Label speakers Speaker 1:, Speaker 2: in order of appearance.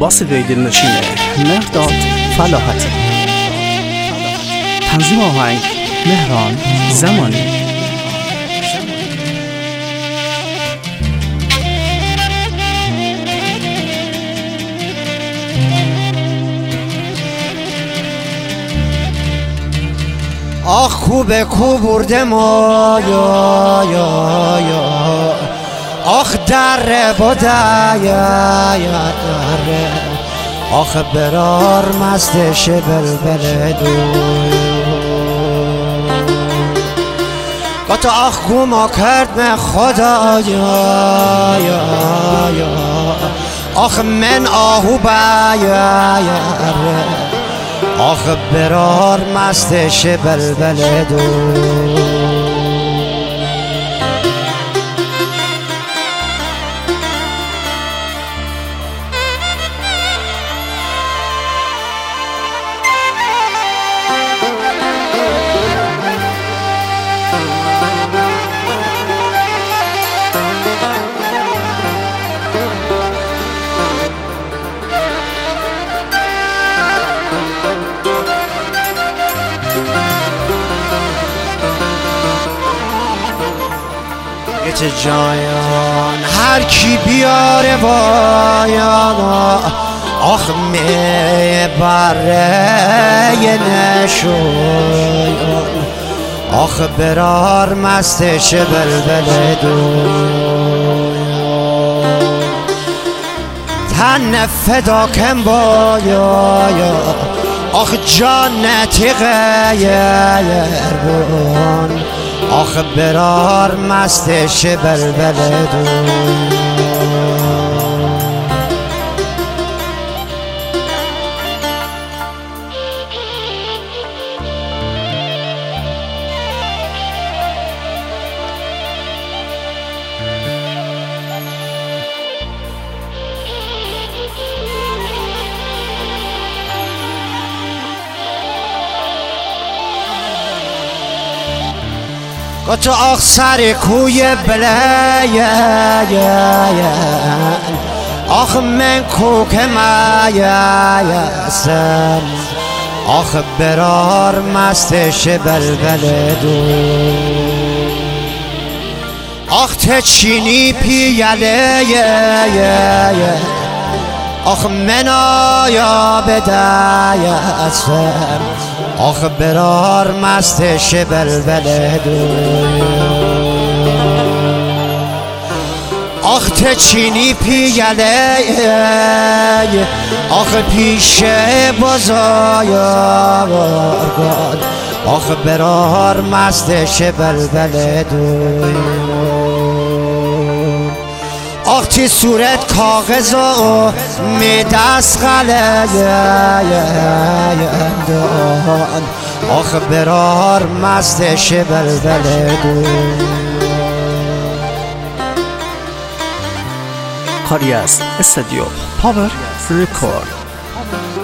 Speaker 1: با صدای دلنشین مهرداد فلاحتی. تنظیم آهنگ مهران زمانی.
Speaker 2: آخ خوبه کو برده ما یا آخ دره بوده یا دره آخ برار مستش بلبل دو گتا آخ گوما کرد من خدا یا آخ من آهو با یا آخ برار مستش بلبل دو جایان هر کی بیاره باید آخ میبره نشویان آخ برار مستش بلبل دویان تن فدا کن باید آخ جانتی غیربون آخ برار مستش بلبل دو تو آخ سر کوی بلیان آخ من کوک مایسم آخ برار مستش بلبل دو آخ تچینی پیاله آخ من آیا بدایستم آخ برار مستش بلبل دو آخ تچینی پیاله آخ پیش بازایا بارگاد آخ برار مستش بلبل دو آخ تی صورت کاغذ و میدست دان آخ برار مستش بلبل دو
Speaker 1: کاری از استودیو پاور ریکورد.